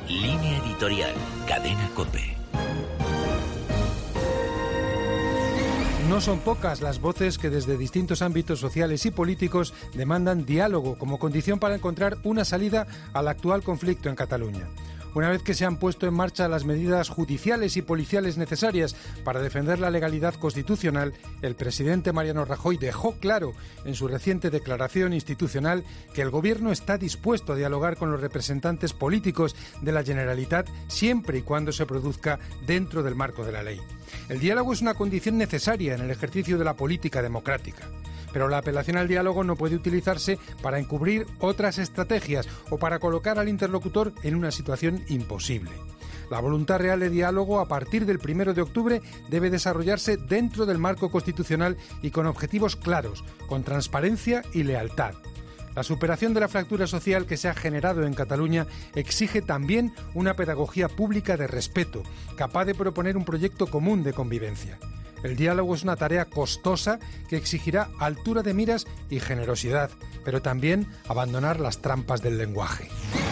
Línea editorial, Cadena COPE. No son pocas las voces que desde distintos ámbitos sociales y políticos demandan diálogo como condición para encontrar una salida al actual conflicto en Cataluña. Una vez que se han puesto en marcha las medidas judiciales y policiales necesarias para defender la legalidad constitucional, el presidente Mariano Rajoy dejó claro en su reciente declaración institucional que el Gobierno está dispuesto a dialogar con los representantes políticos de la Generalitat siempre y cuando se produzca dentro del marco de la ley. El diálogo es una condición necesaria en el ejercicio de la política democrática. Pero la apelación al diálogo no puede utilizarse para encubrir otras estrategias o para colocar al interlocutor en una situación imposible. La voluntad real de diálogo a partir del 1 de octubre debe desarrollarse dentro del marco constitucional y con objetivos claros, con transparencia y lealtad. La superación de la fractura social que se ha generado en Cataluña exige también una pedagogía pública de respeto, capaz de proponer un proyecto común de convivencia. El diálogo es una tarea costosa que exigirá altura de miras y generosidad, pero también abandonar las trampas del lenguaje.